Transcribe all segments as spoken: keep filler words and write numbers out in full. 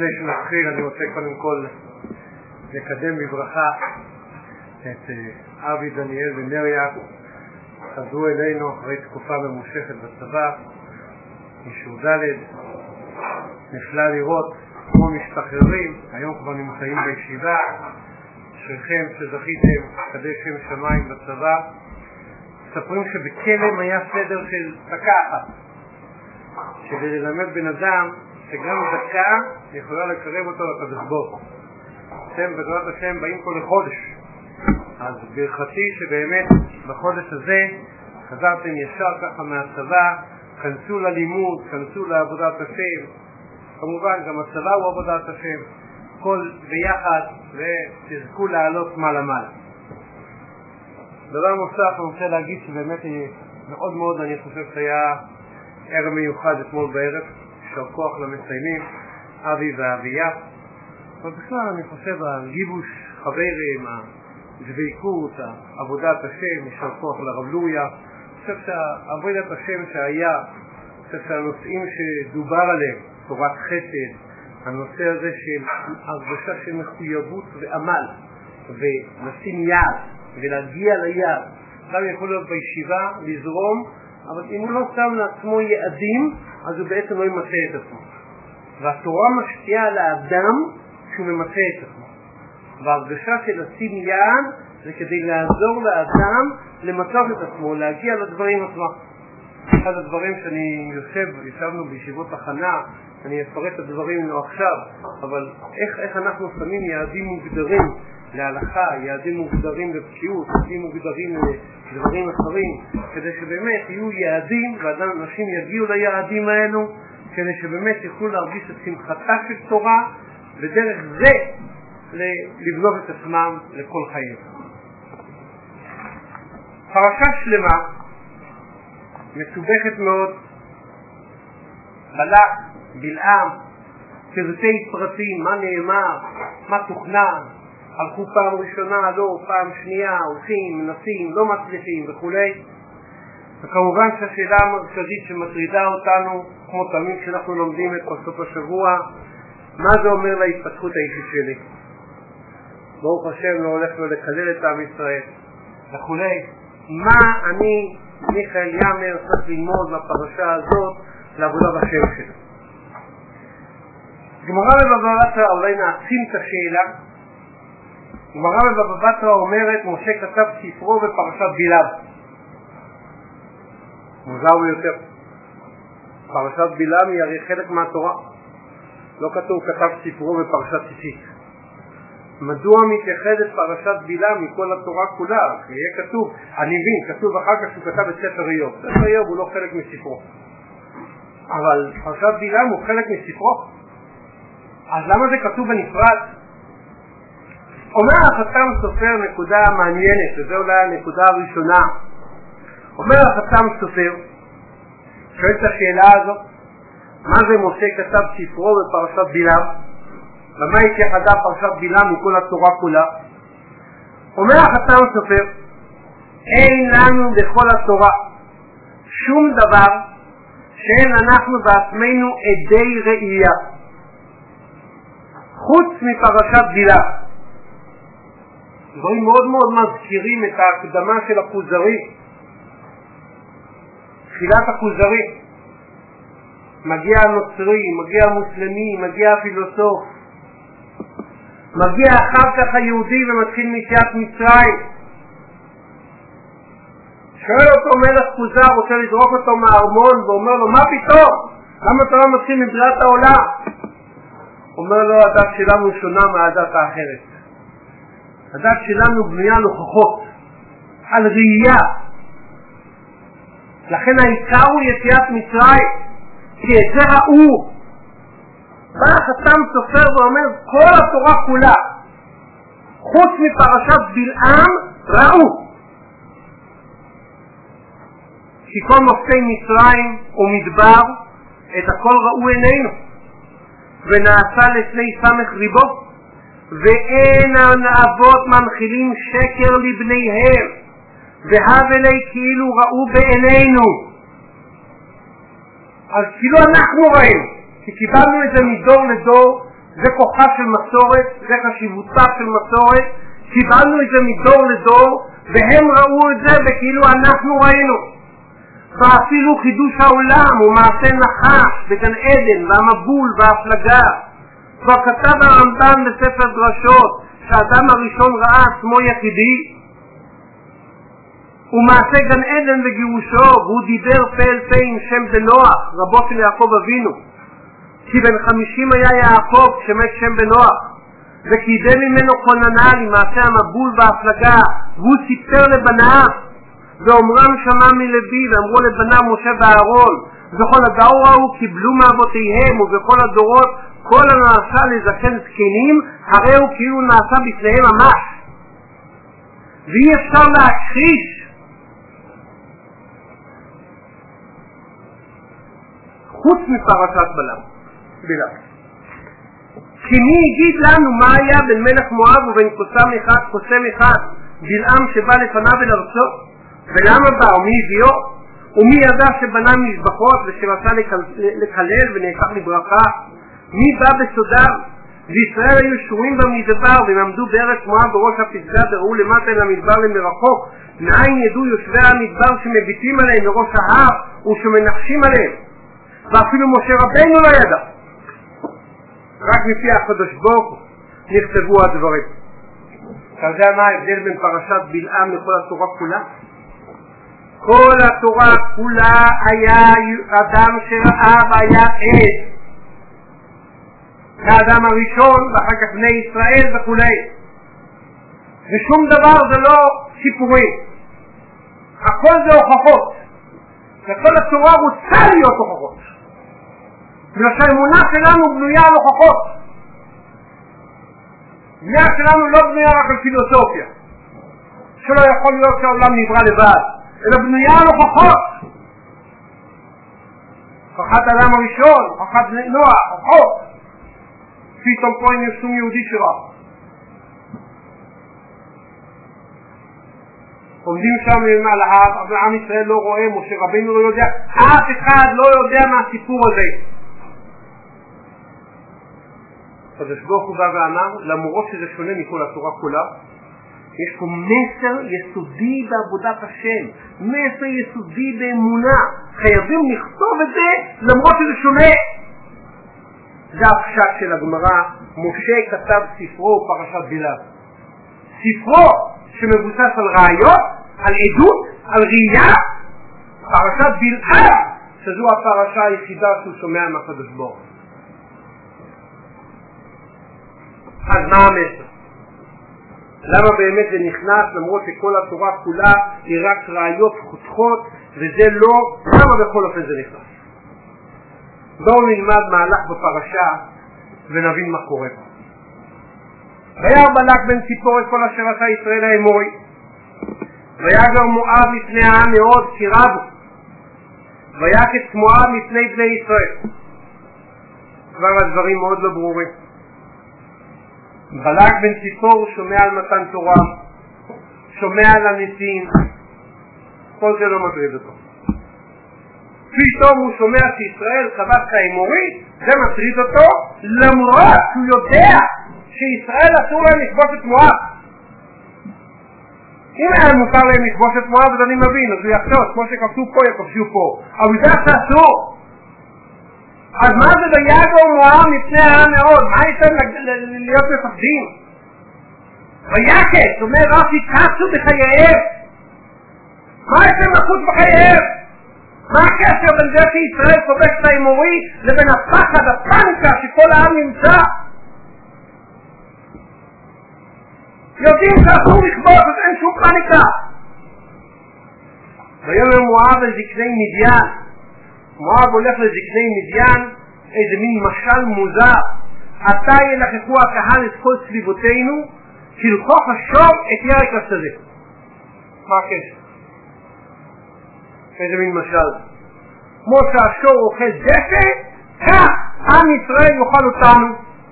לפני שנתחיל אני רוצה קודם כל לקדם בברכה את אבי דניאל ונריה, חזרו אלינו אחרי תקופה ממושכת בצבא, אישור ד', נפלא לראות כמו משתחררים, היום כבר נמצאים בישיבה, שריכם שזכיתם כדי שם שמיים בצבא. מספרים שבכלם היה סדר של דקה אחת, כדי ללמד בן אדם שגם דקה יכולה לקרב אותו לקדוש ברוך הוא. אתם בעזרת השם באים פה לחודש, אז ברכתי שבאמת בחודש הזה חזרתם ישר ככה מהצבא, כנסו ללימוד, כנסו לעבודת השם, כמובן גם הצבא הוא עבודת השם, כל ביחד, ותזכו לעלות מעלה מעלה. דבר נוסף אני רוצה להגיד שבאמת מאוד מאוד אני חושב שהיה ערב מיוחד אתמול בערב, יישר כוח למציינים, אבי ואביה, ובכלל אני חושב הגיבוש חברים, הדבקות, עבודת השם, יישר כוח לרב לוריה. אני חושב שעבודת השם שהיה, אני חושב שהנושאים שדובר עליהם, תורת חסד, הנושא הזה של הרגשה של מחויבות ועמל, ולשים יד ולהגיע ליד, גם יכול להיות בישיבה, לזרום, אבל אם הוא לא שם לעצמו יעדים, אז הוא בעצם לא ימצא את עצמו. והתורה משפיעה על האדם שהוא ממצא את עצמו. וההרגשה של לשים יד זה כדי לעזור לאדם למצוא את עצמו, להגיע לדברים עצמם. אחד הדברים שאני יושב, ישבנו בישיבות הכנה, אני אפרט את הדברים לא עכשיו, אבל איך, איך אנחנו שמים יעדים מוגדרים להלכה, יעדים מוגדרים לבקיאות, יעדים מוגדרים לדברים אחרים, כדי שבאמת יהיו יעדים ואנשים יגיעו ליעדים האלו, כדי שבאמת יוכלו להרגיש את שמחתה של תורה, ודרך זה לבנות את עצמם לכל חיים. פרשה שלמה, מסובכת מאוד, בלק, בלעם, פרטי פרטים, מה נאמר, מה תוכנן, הלכו פעם ראשונה, לא, פעם שנייה, הולכים, מנסים, לא מצליחים וכו'. וכמובן שהשאלה המרכזית שמטרידה אותנו, כמו תמיד כשאנחנו לומדים את פרשת השבוע, מה זה אומר להתפתחות האישית שלי? ברוך השם לא הולך לו לקלל את עם ישראל וכו'. מה אני, מיכאל יאמר, צריך ללמוד בפרשה הזאת לעבודה בשם שלי? גמרא בבבא בתרא, אולי נעצים את השאלה. גמרא בבבא בתרא אומרת, משה כתב ספרו בפרשת בלעם. מוזר ביותר. פרשת בלעם היא הרי חלק מהתורה. לא כתוב כתב ספרו בפרשת ציצית. מדוע מתייחדת פרשת בלעם מכל התורה כולה? יהיה כתוב, אני מבין, כתוב אחר כך שהוא כתב את ספר איוב. ספר איוב הוא לא חלק מספרו. אבל פרשת בלעם הוא חלק מספרו. אז למה זה כתוב בנפרד? אומר החתם סופר נקודה מעניינת, וזו אולי הנקודה הראשונה. אומר החתם סופר, שואל את השאלה הזאת, מה זה משה כתב ספרו בפרשת בלעם? ומה התייחדה פרשת בלעם מכל התורה כולה? אומר החתם סופר, אין לנו בכל התורה שום דבר שאין אנחנו בעצמנו עדי ראייה, חוץ מפרשת בלעם. דברים מאוד מאוד מזכירים את ההקדמה של הכוזרי, תחילת הכוזרי. מגיע הנוצרי, מגיע המוסלמי, מגיע הפילוסוף, מגיע אחר כך היהודי ומתחיל מיציאת מצרים. שואל אותו מלך כוזר, רוצה לדרוק אותו מהארמון, ואומר לו, מה פתאום? למה אתה לא מתחיל מבריאת העולם? אומר לו, הדת שלנו שונה מהדת האחרת. הדת שלנו בנויה על הוכחות, על ראייה. לכן העיקר הוא יציאת מצרים, כי את זה ראו. בא החתם סופר ואומר, כל התורה כולה, חוץ מפרשת בלעם, ראו. כי כל מופתי מצרים ומדבר, את הכל ראו עינינו, ונעשה לפני סמך ריבו, ואין האבות מנחילים שקר לבניהם, והבלי כאילו ראו בעינינו. אז כאילו אנחנו ראינו, כי קיבלנו את זה מדור לדור, זה כוחה של מסורת, זה חשיבותה של מסורת, קיבלנו את זה מדור לדור, והם ראו את זה וכאילו אנחנו ראינו. ואפילו חידוש העולם ומעשה נחש בגן עדן והמבול וההפלגה. כבר כתב הרמב"ן בספר דרשות שהאדם הראשון ראה עצמו יחידי, ומעשה גן עדן וגירושו, והוא דיבר פה אל פה עם שם בנוח, רבו של יעקב אבינו, כי בן חמישים היה יעקב כשמת שם בנוח, וקידם ממנו כוננה למעשה המבול וההפלגה, והוא סיפר לבניו, ואומרם שמע מלוי, ואמרו לבניו משה ואהרון, וכל הדור ההוא קיבלו מאבותיהם, ובכל הדורות כל הנעשה לזקן זקנים, הרי הוא כאילו נעשה בפניהם ממש. ואי אפשר להכחיש חוץ מפרשת בלעם. בלעם. כי מי יגיד לנו מה היה בין מלך מואב ובין קוסם אחד, קוסם אחד, בלעם שבא לפניו אל ארצו? ולמה בא? ומי הביאו? ומי ידע שבנה מזבחות ושרצה לקלל ונהפך לברכה? מי בא בסודם? וישראל היו שרויים במדבר והם עמדו בארץ מואב בראש הפסגה וראו למטה אל המדבר למרחוק. מאין ידעו יושבי המדבר שמביטים עליהם מראש ההר ושמנחשים עליהם? ואפילו משה רבינו לא ידע. רק מפי הקדוש ברוך הוא נכתבו הדברים. אתה יודע מה ההבדל בין פרשת בלעם לכל התורה כולה? כל התורה כולה היה אדם שראה והיה עד. האדם הראשון ואחר כך בני ישראל וכו'. ושום דבר זה לא סיפורים. הכל זה הוכחות. וכל התורה רוצה להיות הוכחות. בגלל שהאמונה שלנו בנויה על הוכחות. האמונה שלנו לא בנויה רק על פילוסופיה. שלא יכול להיות שהעולם נברא לבד. אלא בנויה על הוכחות. הוכחת האדם הראשון, הוכחת בני נוח, הוכחות. פתאום פה אין שום יהודי שראה. עומדים שם על ההר, אבל עם ישראל לא רואה, משה רבינו לא יודע, אף אחד לא יודע מהסיפור הזה. הקדוש ברוך הוא בא ואמר, למרות שזה שונה מכל התורה כולה, יש פה מסר יסודי בעבודת השם, מסר יסודי באמונה. חייבים לכתוב את זה למרות שזה שונה. זה הפשט של הגמרא. משה כתב ספרו פרשת בלעם. ספרו שמבוסס על ראיות, על עדות, על ראייה. פרשת בלעם, שזו הפרשה היחידה שהוא שומע מהקדוש ברוך הוא. אז מה המסר? למה באמת זה נכנס למרות שכל התורה כולה היא רק ראיות חותכות וזה לא? למה בכל אופן זה נכנס? בואו נלמד מהלך בפרשה ונבין מה קורה פה. וירא בלק בן ציפור את כל אשר עשה ישראל האמורי, ויגר מואב לפני העם מאוד כי רבו, ויקץ מואב לפני בני ישראל. כבר הדברים מאוד לא ברורים. בלק בן ציפור שומע על מתן תורה, שומע על הניסים, כל זה לא מטריד אותו. פתאום הוא שומע שישראל כבש האמורי, זה מטריד אותו, למרות שהוא יודע שישראל אסור להם לכבוש את מואב. אם היה מותר להם לכבוש את מואב, אז אני מבין, אז הוא יחשוב, כמו שכבשו פה, יכבשו פה. אבל זה אסור. אז מה זה ויגר מואב מפני העם מאוד? מה יש להם להיות מפחדים? ויקץ, אומר רש"י, קצו בחייהם. מה יש להם לחוץ בחייהם? מה הקשר בין זה שישראל כובש את האמורי לבין הפחד, הפניקה שכל העם נמצא? יודעים שאסור לכבוש, אז אין שום פניקה. ויאמר מואב אל זקני מדיין. מואב הולך לזקני מדיין, איזה מין משל מוזר. עתה ילכחו הקהל את כל סביבותינו, תלכוך השור את ירק השדה. מה הקשר? איזה מין משל. כמו שהשור אוכל דשא, כך עם ישראל יאכל אותנו.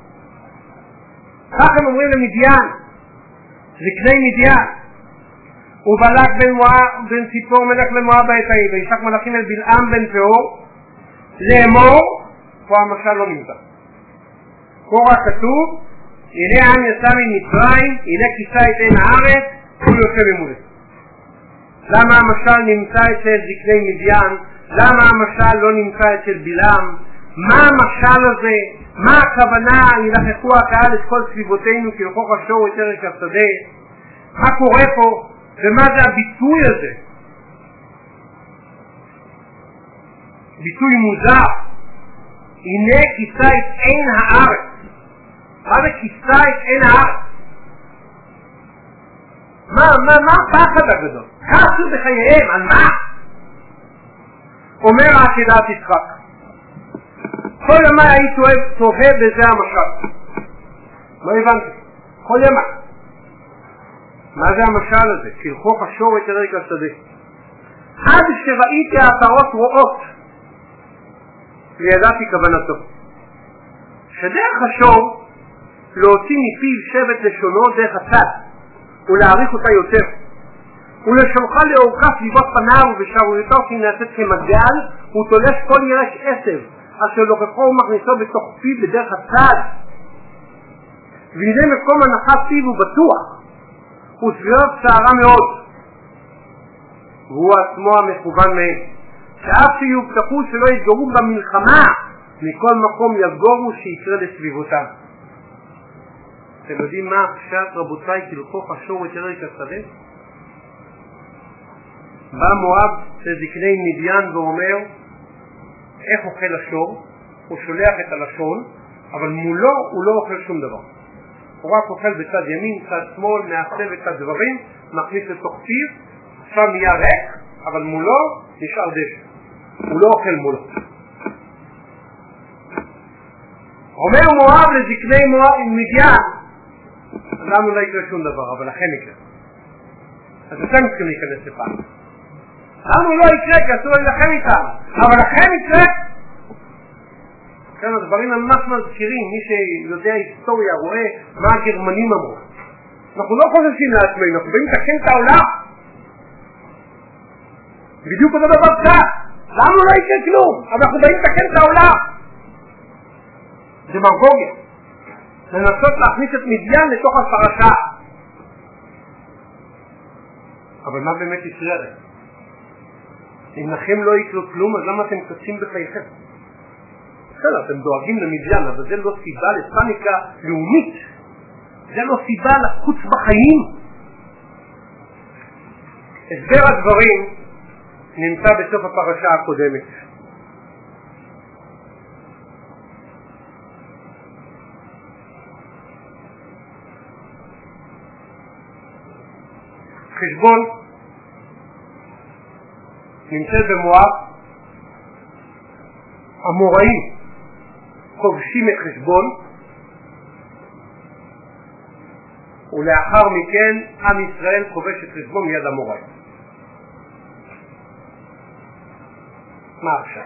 כך הם אומרים למדיין, זקני מדיין. ובלק בן מואב בן ציפור מלך למואב בעת ההיא, וישק מלאכים אל בלעם בן פאור לאמור, פה המשל לא נמצא. קורא כתוב, הנה עם יצא ממצרים, הנה כיסה את עין הארץ, הוא יושב ממולך. למה המשל נמצא אצל זקני מדיין? למה המשל לא נמצא אצל בלעם? מה המשל הזה? מה הכוונה? ילחכו הקהל את כל סביבותינו כלכוך השור את ערק השדה. מה קורה פה? ומה זה הביטוי הזה? ביטוי מוזר. הנה כיסה את עין הארץ. מה זה כיסה את עין הארץ? מה, מה, מה הפחד הגדול? כעסו בחייהם, על מה? אומר העקדת יצחק, כל ימי הייתי תוהה בזה המשל. לא הבנתי, כל ימי. מה זה המשל הזה? כלכוך השור את ערק השדה. עד שראיתי העטרות רואות, וידעתי כוונתו. שדרך השור להוציא מפיו שבט לשונו דרך הצד, ולהעריך אותה יותר. ולשולחה לאורכה סביבות פניו ובשערוריותיו שהיא נעשית כמגל, הוא תולש כל ירק עשב, אשר לוקחו ומכניסו בתוך פיו בדרך הצד. והנה מקום הנחת פיו הוא בטוח, וסביבות שערה מאוד. והוא עצמו המכוון מהם. שאף שיובטחו שלא יתגורו במלחמה, מכל מקום יגורו שיקרה לסביבותם. אתם יודעים מה עכשיו רבותיי כלכוך השור את ערק השדה? בא מואב לזקני מדיין ואומר, איך אוכל השור? הוא שולח את הלשון, אבל מולו הוא לא אוכל שום דבר. הוא רק אוכל בצד ימין, צד שמאל, מעצב את הדברים, מכניס לתוך פיו, שם נהיה ריק, אבל מולו נשאר דשא. הוא לא אוכל מולו. אומר מואב לזקני מדיין, לנו לא יקרה שום דבר, אבל לכם יקרה. אז אתם צריכים להיכנס לפעם. לנו לא יקרה, כי אסור לכם איתם, אבל לכם יקרה. כן, הדברים ממש מזכירים, מי שיודע היסטוריה רואה מה הגרמנים אמרו. אנחנו לא חוששים לעצמנו, אנחנו באים לתקן את העולם. בדיוק אותו דבר כך. לנו לא יקרה כלום, אבל אנחנו באים לתקן את העולם. דמגוגיה. לנסות להכניס את מדיין לתוך הפרשה. אבל מה באמת יקרה? אם לכם לא יקרה כלום, אז למה אתם קצים בחייכם? בסדר, אתם דואגים למדיין, אבל זה לא סיבה לפניקה לאומית. זה לא סיבה לחוץ בחיים. הסבר הדברים נמצא בסוף הפרשה הקודמת. חשבון נמצאת במואב, המוראים כובשים את חשבון, ולאחר מכן עם ישראל כובש את חשבון מיד המוראים. מה עכשיו?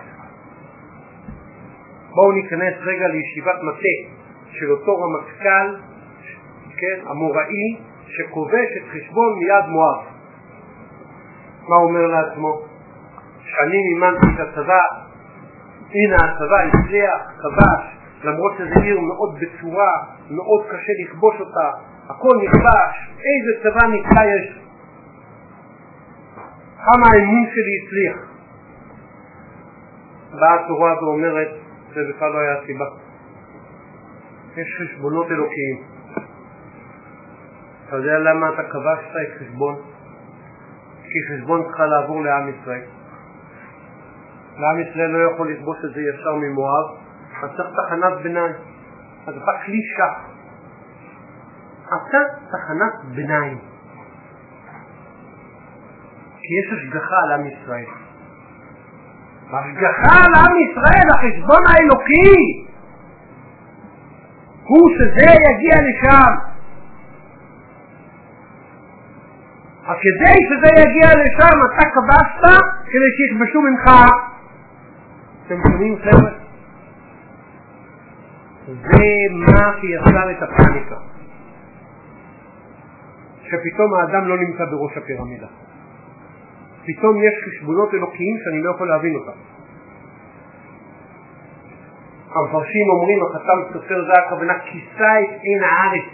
בואו ניכנס רגע לישיבת מטה של אותו רמטכ"ל, כן, המוראי, שכובש את חשבון מיד מואב. מה אומר לעצמו? שאני מימנתי את הצבא, הנה הצבא הצליח, כבש, למרות שזה עיר מאוד בצורה, מאוד קשה לכבוש אותה, הכל נכבש, איזה צבא נפלא יש. כמה האמון שלי הצליח. באה התורה ואומרת, זה בכלל לא היה סיבה. יש חשבונות אלוקיים. אתה יודע למה אתה כבשת את חשבון? כי חשבון צריכה לעבור לעם ישראל. לעם ישראל לא יכול לכבוש את זה ישר ממואב, אז צריך תחנת ביניים. אז אתה קלישה. אתה תחנת ביניים. כי יש השגחה על עם ישראל. השגחה על עם ישראל, החשבון האלוקי, הוא שזה יגיע לשם. אז כדי שזה יגיע לשם, אתה כבשת כדי שיכבשו ממך. אתם שומעים חבר'ה? זה מה שיצר את הפאניקה. שפתאום האדם לא נמצא בראש הפירמידה. פתאום יש חשבונות אלוקיים שאני לא יכול להבין אותם. המפרשים אומרים, החתם סופר זה הכוונה, כיסה את עין הארץ.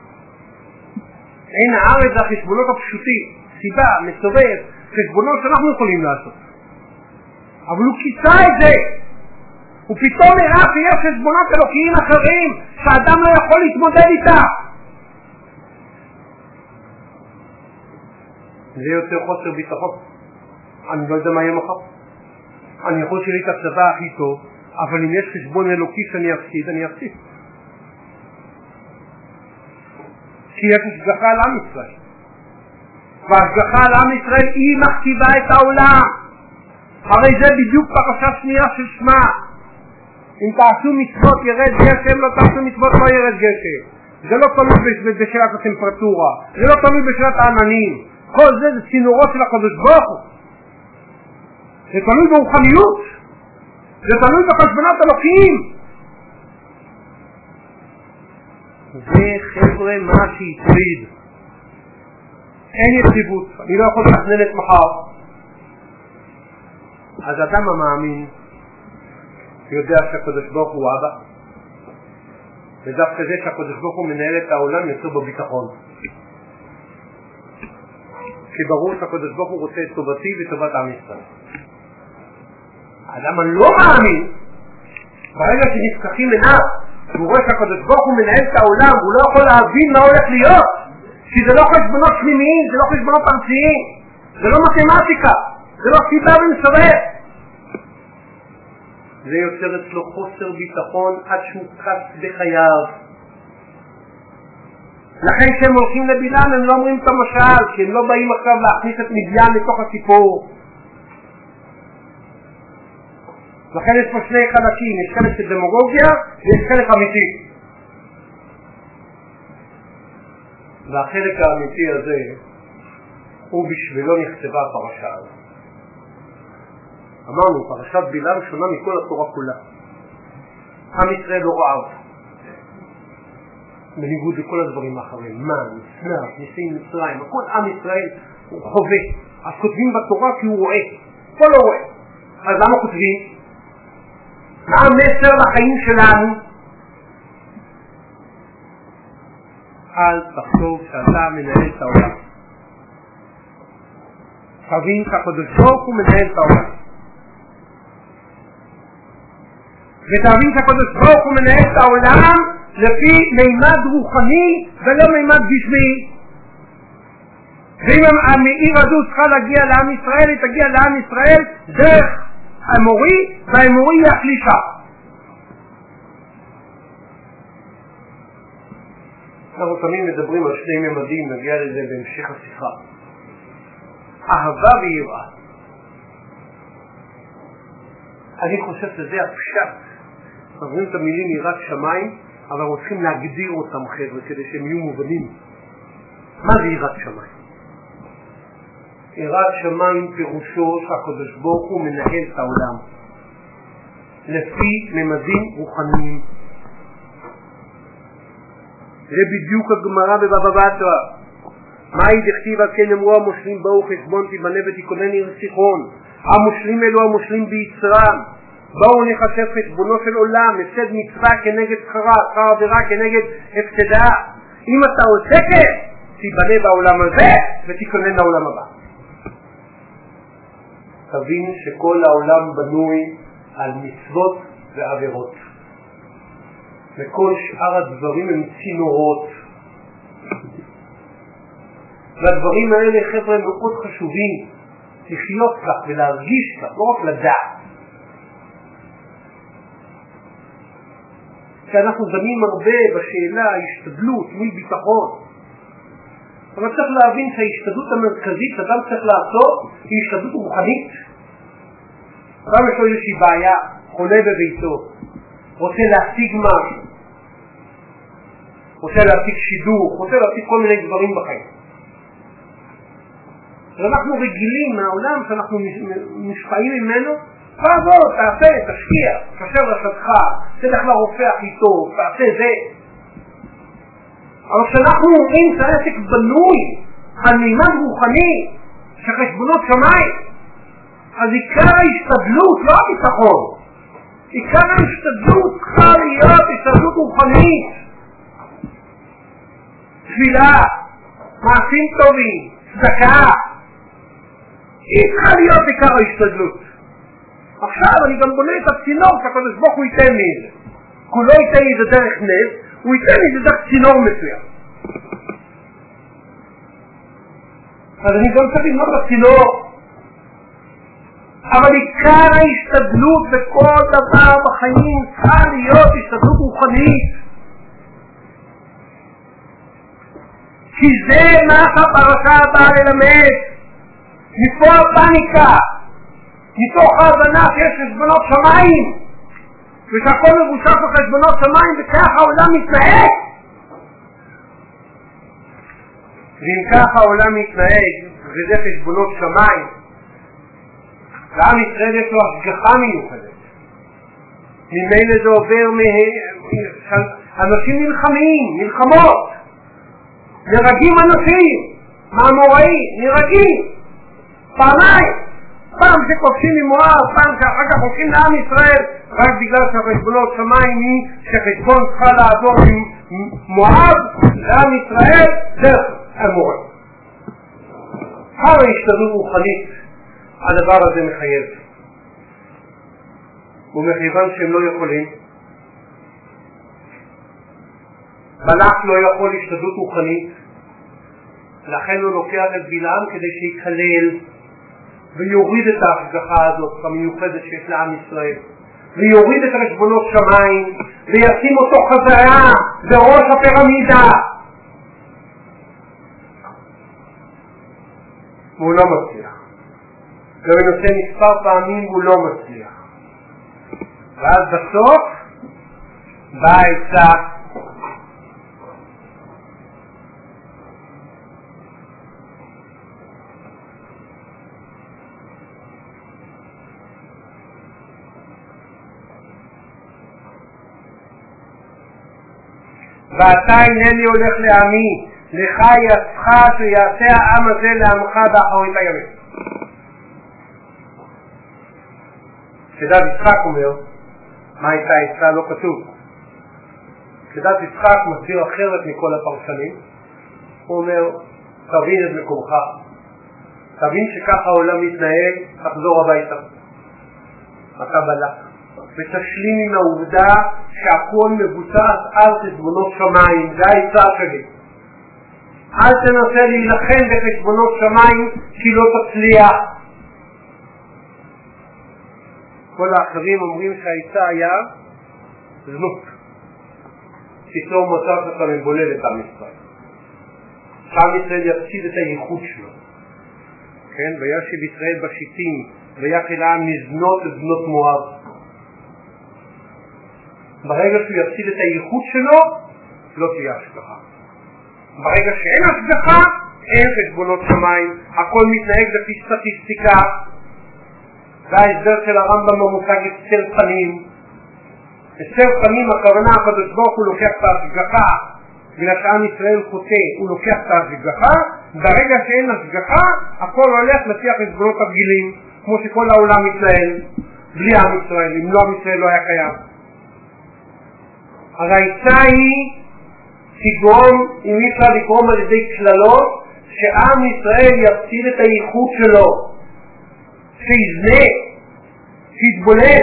עין הארץ זה החשבונות הפשוטים, סיבה, מסובב, חשבונות שאנחנו יכולים לעשות. אבל הוא כיסה את זה. הוא פתאום הראה שיש חשבונות אלוקיים אחרים, שהאדם לא יכול להתמודד איתה. זה יותר חוסר ביטחון. אני לא יודע מה יהיה מחר. אני יכול שלי את הצבא הכי טוב, אבל אם יש חשבון אלוקי שאני אפסיד, אני אפסיד. כי יש השגחה על עם ישראל. וההשגחה על עם ישראל היא מכתיבה את העולם. הרי זה בדיוק פרשה שנייה של שמה. אם תעשו מצוות ירד גשם, לא תעשו מצוות לא ירד גשם. זה לא תלוי בשאלת הטמפרטורה, זה לא תלוי בשאלת העננים. כל זה זה צינורות של הקדוש ברוך הוא. זה תלוי ברוחניות, זה תלוי בחשבונות אלוקיים. זה חבר'ה מה שהטריד. אין יציבות, אני לא יכול לתכנן את מחר. אז אדם המאמין יודע שהקדוש ברוך הוא אבא, ודווקא זה שהקדוש ברוך הוא מנהל את העולם יוצא בביטחון. כי ברור שהקדוש ברוך הוא רוצה את טובתי וטובת עם ישראל. האדם הלא מאמין, ברגע שנפקחים עיניו, הוא רואה שהקדוש ברוך הוא מנהל את העולם, הוא לא יכול להבין מה הולך להיות, כי זה לא חשבונות פנימיים, זה לא חשבונות ארציים, זה לא מתמטיקה, זה לא סיבה ומסובב. זה יוצר אצלו חוסר ביטחון עד שהוא קץ בחייו. לכן כשהם הולכים לבילעם הם לא אומרים את המשל, כי הם לא באים עכשיו להכניס את מדיין לתוך הסיפור. לכן יש פה שני חלקים, יש חלק של דמוגוגיה ויש חלק אמיתי. והחלק האמיתי הזה הוא בשבילו נכתבה הפרשה הזאת. אמרנו, פרשת בילעם שונה מכל התורה כולה. עם ישראל לא ראה אותה. בניגוד לכל הדברים האחרים, מן, מסנף, ניסים מצרים, הכל עם ישראל הוא חווה. אז כותבים בתורה כי הוא רואה. פה לא רואה. אז למה כותבים? מה המסר לחיים שלנו? אל תחשוב שאתה מנהל את העולם. תבין שהקדוש ברוך הוא מנהל את העולם. ותבין שהקדוש ברוך הוא מנהל את העולם לפי מימד רוחני ולא מימד גשמי. ואם המאיר הזו צריכה להגיע לעם ישראל, היא תגיע לעם ישראל דרך המורי, והמורי יחלישה. אנחנו תמיד מדברים על שני ממדים, נגיע לזה בהמשך השיחה. אהבה ויראה. אני חושב שזה הפשט. עוברים את המילים יראת שמיים, אבל רוצים להגדיר אותם חבר'ה כדי שהם יהיו מובנים. מה זה יראת שמיים? יראת שמיים פירושו שהקדוש ברוך הוא מנהל את העולם לפי ממדים רוחניים. זה בדיוק הגמרא בבבא בתרא. מהי דכתיב על כן אמרו המושלים באו חשבון תיבנה ותיכונן עיר ציחון. המושלים אלו המושלים ביצרם. באו נחשב חשבונו של עולם, הפסד מצווה כנגד שכרה, שכר עבירה כנגד הפסדה. אם אתה עושה כן, תיבנה בעולם הזה ותיכונן לעולם הבא. תבין שכל העולם בנוי על מצוות ועבירות. וכל שאר הדברים הם צינורות. והדברים האלה חבר'ה מאוד חשובים לחיות כך ולהרגיש כך, לא רק לדעת. שאנחנו דנים הרבה בשאלה ההשתדלות מול ביטחון. אבל צריך להבין שההשתדלות המרכזית שאדם צריך לעשות היא השתדלות רוחנית. אדם יש לו איזושהי בעיה, חולה בביתו, רוצה להשיג משהו, רוצה להשיג שידור, רוצה להשיג כל מיני דברים בחיים. ואנחנו רגילים מהעולם שאנחנו מושפעים ממנו, תעבור, תעשה, תשקיע, תקשר לשדך, תלך לרופא הכי טוב, תעשה זה. אבל כשאנחנו אומרים שהעסק בנוי על מימד רוחני שחשבונות שמיים, אז עיקר ההשתדלות לא הביטחון, עיקר ההשתדלות צריכה להיות השתדלות רוחנית, תפילה, מעשים טובים, צדקה. היא צריכה להיות עיקר ההשתדלות. עכשיו אני גם בונה את הצינור שהקדוש ברוך הוא ייתן לי את זה. הוא לא ייתן לי את זה דרך נס, הוא ייתן לי את זה דרך צינור מסוים. אז אני גם צריך לבנות בצינור. אבל עיקר ההשתדלות בכל דבר בחיים צריכה להיות השתדלות רוחנית. כי זה מה שהפרשה הבאה ללמד. מפה הפניקה, מתוך ההבנה שיש חשבונות שמיים, ושהכל מבושש בחשבונות שמיים, וכך העולם מתנהג. ואם כך העולם מתנהג, וזה חשבונות שמיים, לעם ישראל יש לו השגחה מיוחדת. ממילא זה עובר מהם, אנשים נלחמים, מלחמות, נרגים אנשים, מאמוראים, נרגים, פעמיים, פעם שכובשים ממואב, פעם שאחר כך הולכים לעם ישראל, רק בגלל שהחשבונות שמיים היא שחשבון צריכה לעבור ממואב לעם ישראל דרך המורה. כמה השתדלות רוחנית הדבר הזה מחייב. ומכיוון שהם לא יכולים, בלק לא יכול השתדלות רוחנית, לכן הוא לוקח את בלעם כדי שיקלל ויוריד את ההשגחה הזאת המיוחדת שיש לעם ישראל, ויוריד את חשבונות שמיים וישים אותו חזרה בראש הפירמידה. והוא לא מצליח. ומנסה מספר פעמים הוא לא מצליח. ואז בסוף באה עצה. ואתה אינני הולך לעמי, לך יצחה שיעשה העם הזה לעמך באחרית הימים. כדת יצחק אומר, מה הייתה עצה לא כתוב. כדת יצחק מסביר אחרת מכל הפרשנים, הוא אומר, תבין את מקומך, תבין שככה העולם מתנהג, תחזור הביתה, אתה בלק. ותשלים עם העובדה שהכל מבוצע על חשבונות שמיים. זה העצה שלי. אל תנסה להילחם בחשבונות שמיים כי לא תצליח. כל האחרים אומרים שהעצה היה זנות. פתאום מצא שאתה מבולל את עם ישראל. עם ישראל יפסיד את הייחוד שלו. כן? וישב ישראל בשיטים ויחל העם מזנות את בנות מואב. ברגע שהוא יפסיד את הייחוד שלו, לא תהיה השגחה. ברגע שאין השגחה, אין חשבונות שמיים, הכל מתנהג לפי סטטיסטיקה. וההסבר של הרמב"ם במושג הסתר פנים. הסתר פנים, הכוונה הקדוש ברוך הוא לוקח את ההשגחה, בגלל שעם ישראל חוטא, הוא לוקח את ההשגחה, ברגע שאין השגחה, הכל הולך לפי החשבונות הרגילים, כמו שכל העולם מתנהל, בלי עם ישראל, אם לא עם ישראל לא היה קיים. הרעיצה היא תגרום, אם אי אפשר לגרום על ידי כללות, שעם ישראל יפסיד את הייחוד שלו, שיזנה, שיתבולל.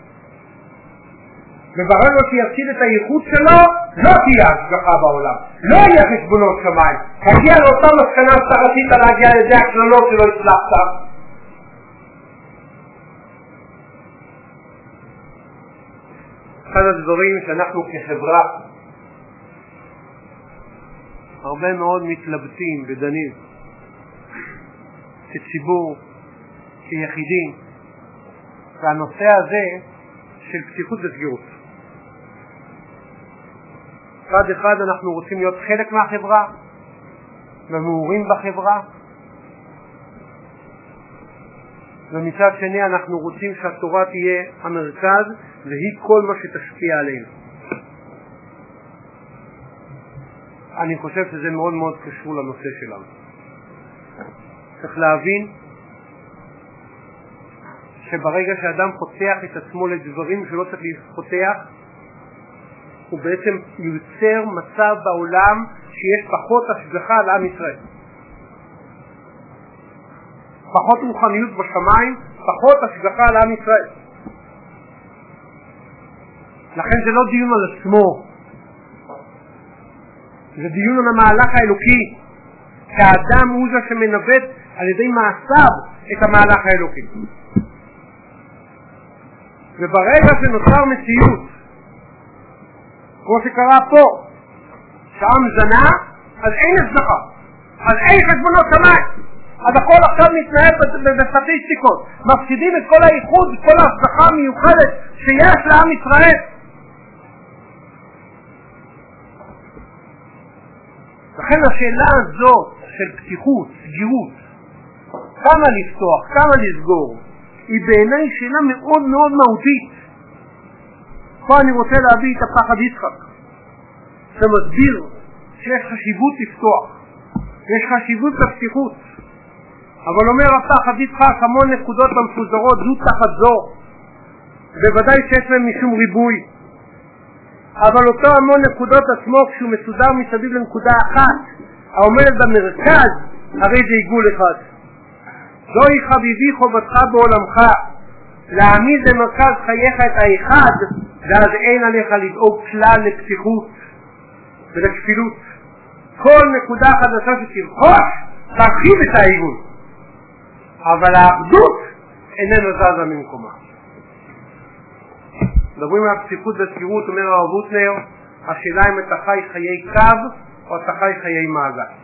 וברגע שיפסיד את הייחוד שלו, לא תהיה השגחה בעולם, לא יהיה חשבונות שמיים. תגיע לאותה מסקנה שאתה רצית להגיע על ידי הכללות שלא הצלחת. אחד הדברים שאנחנו כחברה הרבה מאוד מתלבטים ודנים כציבור, כיחידים, והנושא הזה של פתיחות וסגירות. מצד אחד אנחנו רוצים להיות חלק מהחברה ומעורים בחברה, ומצד שני אנחנו רוצים שהתורה תהיה המרכז והיא כל מה שתשפיע עלינו. אני חושב שזה מאוד מאוד קשור לנושא שלנו. צריך להבין שברגע שאדם פותח את עצמו לדברים שלא צריך לפתח, הוא בעצם יוצר מצב בעולם שיש פחות השגחה על עם ישראל. פחות רוחניות בשמיים, פחות השגחה על עם ישראל. לכן זה לא דיון על עצמו, זה דיון על המהלך האלוקי, שהאדם הוא זה שמנווט על ידי מעשיו את המהלך האלוקי. וברגע שנוצר מציאות, כמו שקרה פה, שעם זנה, אז אין השגחה, אז אין חשבונות שמיים, אז הכל עכשיו מתנהל בסטטיסטיקות, מפסידים את כל האיחוד, את כל ההשגחה המיוחדת שיש לעם ישראל. לכן השאלה הזאת של פתיחות, סגירות, כמה לפתוח, כמה לסגור, היא בעיניי שאלה מאוד מאוד מהותית. פה אני רוצה להביא את הפחד יצחק, שמסביר שיש חשיבות לפתוח, יש חשיבות לפתיחות, אבל אומר הפחד יצחק המון נקודות המפוזרות זו תחת זו, בוודאי שיש להם משום ריבוי, אבל אותו המון נקודות עצמו כשהוא מסודר מסביב לנקודה אחת העומדת במרכז, הרי זה עיגול אחד. זוהי חביבי חובתך בעולמך, להעמיד למרכז חייך את האחד, ואז אין עליך לדאוג כלל לפתיחות ולכפילות. כל נקודה חדשה שתרכוש תרחיב את העיגול, אבל האחדות איננו זזה ממקומה. מדברים על פתיחות וסגירות, אומר הרב הוטנר, השאלה אם אתה חי חיי קו או אתה חי חיי מעגל.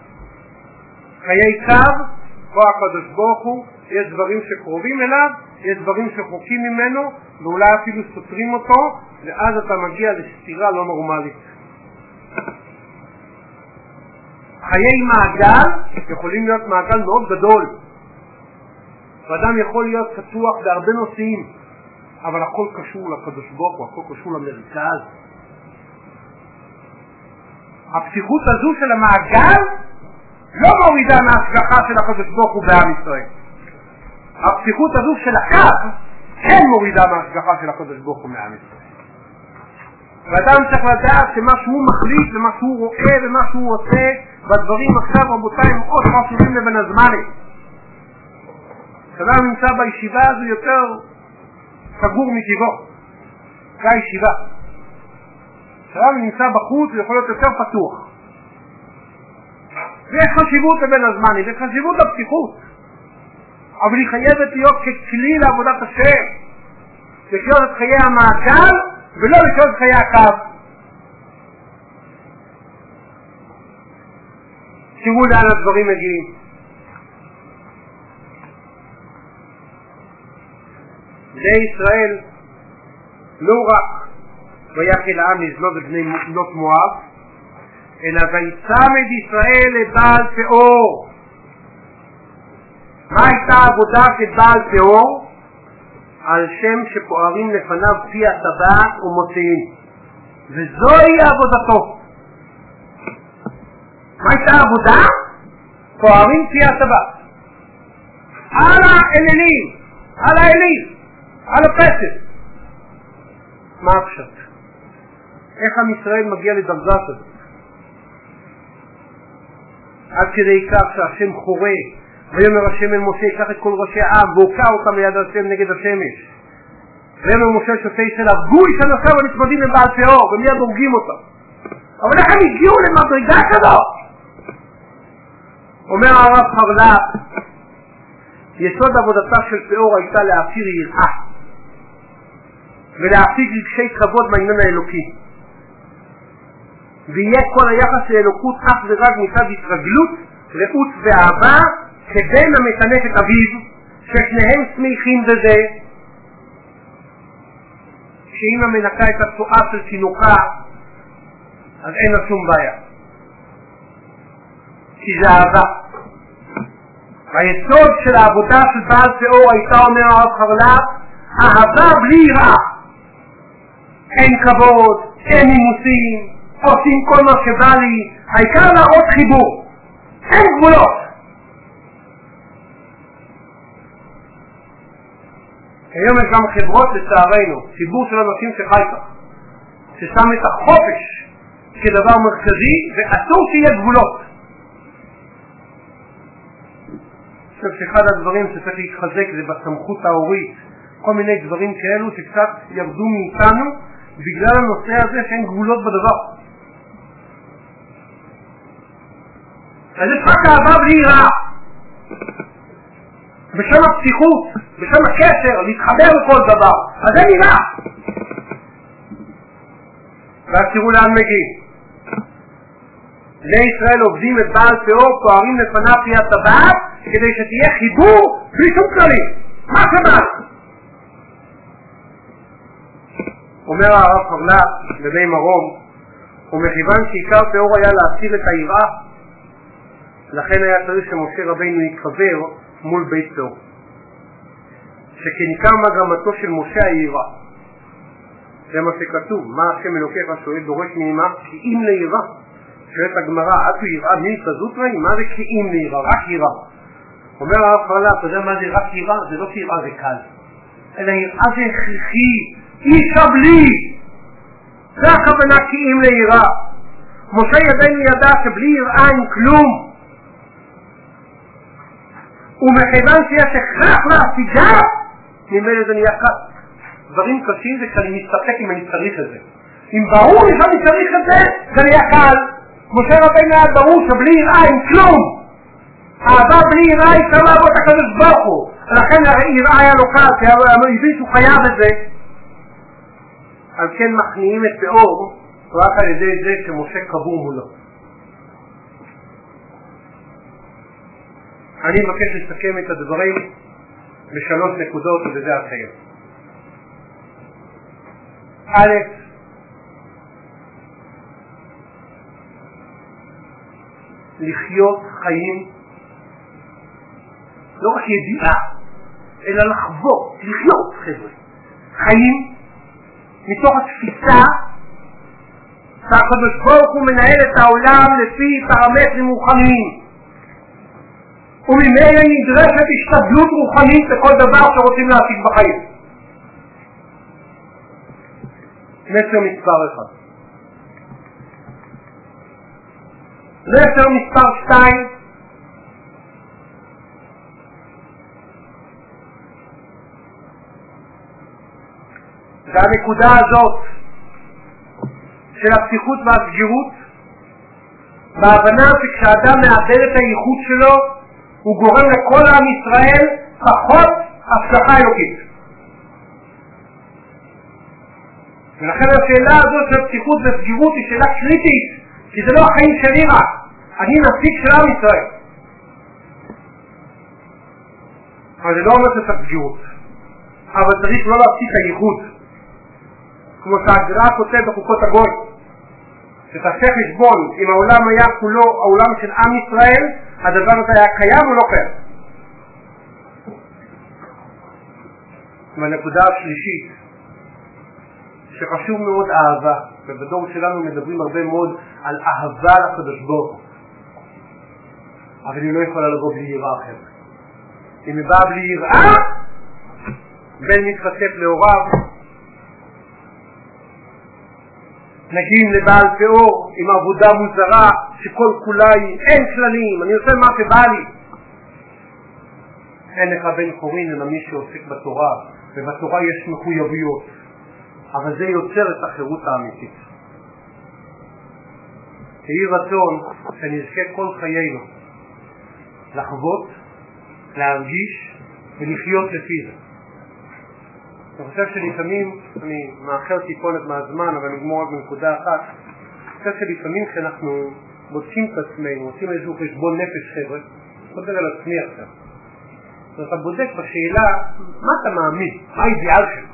חיי קו, פה הקדוש ברוך הוא, יש דברים שקרובים אליו, יש דברים שחוקים ממנו, ואולי אפילו סותרים אותו, ואז אתה מגיע לסתירה לא נורמלית. חיי מעגל יכולים להיות מעגל מאוד גדול, ואדם יכול להיות פתוח בהרבה נושאים, אבל הכל קשור לקדוש ברוך הוא, הכל קשור למרכז. הפתיחות הזו של המעגל לא מורידה מההשגחה של הקדוש ברוך הוא בעם ישראל. הפתיחות הזו של הקו כן מורידה מההשגחה של הקדוש ברוך הוא מעם ישראל. ואדם צריך לדעת שמה שהוא מחליט ומה שהוא רואה ומה שהוא עושה, והדברים עכשיו רבותיי מאוד חשובים לבן הזמנים. כשאדם נמצא בישיבה הזו יותר סגור מטבעו, כישיבה. כשאדם נמצא בחוץ הוא יכול להיות יותר פתוח. ויש חשיבות לבן הזמנים, ויש חשיבות לפתיחות, אבל היא חייבת להיות ככלי לעבודת השם, לחיות את חיי המעגל ולא לחיות את חיי הקו. תראו לאן הדברים מגיעים. בני ישראל לא רק ויחל העם לזנות את בני בנות מואב, אלא ויצמד ישראל לבעל פאור. מה הייתה העבודה של בעל פאור? על שם שפוערים לפניו פי הטבעת ומוציאים, וזוהי עבודתו. מה הייתה העבודה? פוערים פי הטבעת על האלילים, על האלים, על הפסל. מה הפשט? איך עם ישראל מגיע לדרגה הזאת? עד כדי כך שהשם חורה, ויאמר השם אל משה, ייקח את כל ראשי העם והוקע אותם ליד השם נגד השמש. ויאמר משה שופטי ישראל, הרגו איש הנושא ונצמדים לבעל פאור, ומיד הורגים אותם. אבל איך הם הגיעו למדרגה כזאת? אומר הרב חרל"פ, יסוד עבודתה של פאור הייתה להפיר יראה ולהפיג רגשי כבוד בעניין האלוקי, ויהיה כל היחס לאלוקות אך ורק מצד התרגלות, רעות ואהבה, כבן המתנק את אביו, ששניהם שמחים בזה. שאמא מנקה את הצואה של תינוקה, אז אין לה שום בעיה, כי זה אהבה. היסוד של העבודה של בעל פאור הייתה, אומר הרב חרל"פ, אהבה בלי יראה. אין כבוד, אין נימוסים, עושים כל מה שבא לי, העיקר להראות חיבור, אין גבולות. היום יש גם חברות לצערנו, ציבור של אנשים שחי כך, ששם את החופש כדבר מרכזי, ואסור שיהיה גבולות. אני חושב שאחד הדברים שצריך להתחזק זה בסמכות ההורית, כל מיני דברים כאלו שקצת ירדו מאיתנו בגלל הנושא הזה שאין גבולות בדבר. אז יש רק אהבה בלי יראה, בשם הפתיחות, בשם הקשר, להתחבר לכל דבר, אז אין יראה. ואז תראו לאן מגיעים. בני ישראל עובדים את בעל תיאור, תוארים לפניו פי הטבעת, כדי שתהיה חיבור בלי שום כללים. מה שבא? אומר הרב חבלת בבי מרום, ומכיוון שעיקר תיאור היה להסיר את היראה, לכן היה צריך שמשה רבינו יקבר מול בית תיאור. שכניכר מגמתו של משה היראה. זה מה שכתוב, מה השם אלוקיך שואל דורש מאמא? כי אם ליראה. שואלת הגמרא, עד הוא יראה מי כזאת ראי? מה זה כי אם ליראה? רק יראה. אומר הרב חבלת, אתה יודע מה זה רק יראה? זה לא שיראה זה קל. אלא יראה זה הכרחי. אי שבלי. זה הכוונה כי אם ליראה. משה ידינו ידע שבלי יראה אין כלום. ומכיוון שיש הכרח להשיגה, ממילא זה נהיה קל. דברים קשים זה כשאני מסתפק אם אני צריך את זה. אם ברור לי שאני צריך את זה, זה נהיה קל. משה רבינו היה ברור שבלי יראה אין כלום. אהבה בלי יראה היא אפשר לעבוד את הקדוש ברוך הוא. לכן יראה היה לו קל, כי הוא הבין שהוא חייב את זה. אז כן מכניעים את תיאור רק על ידי זה שמשה קבור מולו. אני מבקש לסכם את הדברים בשלוש נקודות ובזה אסיים. א', לחיות חיים לא רק ידיעה אלא לחוות, לחיות חבר'ה חיים מתוך התפיסה שהקדוש ברוך הוא מנהל את העולם לפי פרמטרים רוחניים, וממילא נדרשת השתדלות רוחנית לכל דבר שרוצים להשיג בחיים. מסר מספר אחד. מסר מספר שתיים, זה הנקודה הזאת של הפתיחות והסגירות, בהבנה שכשאדם מאבד את הייחוד שלו הוא גורם לכל עם ישראל פחות השגחה אלוקית. ולכן השאלה הזאת של פתיחות וסגירות היא שאלה קריטית, כי זה לא החיים שלי רק, אני נציג של עם ישראל. אבל זה לא אומר את הסגירות, אבל צריך לא להפסיק הייחוד. כמו שהגר"א כותב בחוקות הגוי, שתעשה חשבון אם העולם היה כולו העולם של עם ישראל, הדבר הזה היה קיים או לא קיים. והנקודה השלישית, שחשוב מאוד אהבה, ובדור שלנו מדברים הרבה מאוד על אהבה לקדוש ברוך הוא, אבל היא לא יכולה לבוא בלי יראה אחרת. אם היא באה בלי יראה, בן מתחשף להוריו, נגיעים לבעל תיאור עם עבודה מוזרה שכל כולה היא אין כללים, אני עושה מה שבא לי. אין לך בן חורין אלא מי שעוסק בתורה, ובתורה יש מחויבויות, אבל זה יוצר את החירות האמיתית. יהי רצון שנזכה כל חיינו לחוות, להרגיש ולחיות לפי זה. אני חושב שלפעמים, אני מאחר טיפונת מהזמן, אבל נגמור רק בנקודה אחת, אני חושב שלפעמים כשאנחנו בודקים את עצמנו, עושים איזשהו חשבון נפש חבר'ה, אני חושב על עצמי עכשיו. ואתה בודק בשאלה, מה אתה מאמין? מה האידיאל שלך?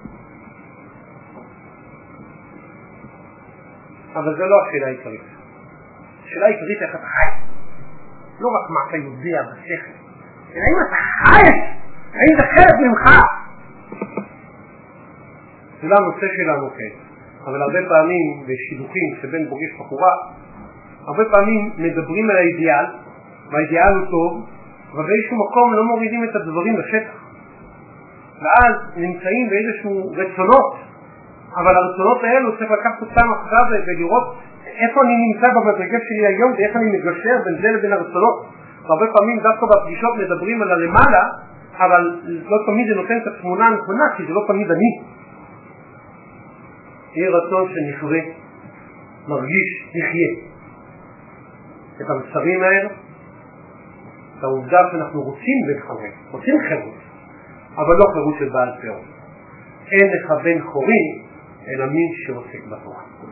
אבל זה לא השאלה העיקרית. השאלה העיקרית איך אתה חי. לא רק מה אתה יודע בשכל, אלא אם אתה חי, האם זה חלק ממך. זה לא הנושא שלנו כן, אבל הרבה פעמים בשידוכים שבין פוגש בחורה, הרבה פעמים מדברים על האידיאל, והאידיאל הוא טוב, אבל באיזשהו מקום לא מורידים את הדברים לשטח. ואז נמצאים באיזשהו רצונות, אבל הרצונות האלו צריך לקחת אותם אחריו ולראות איפה אני נמצא במדרגה שלי היום ואיך אני מגשר בין זה לבין הרצונות. הרבה פעמים דווקא בפגישות מדברים על הלמעלה, אבל לא תמיד זה נותן את התמונה הנכונה, כי זה לא תמיד אני. יהיה רצון שנחווה, מרגיש, נחיה. את המסרים האלה, את העובדה שאנחנו רוצים לחווה, רוצים חירות, אבל לא חירות של בעל פירות. אין לך בן חורי, אלא מי שעוסק בתורה.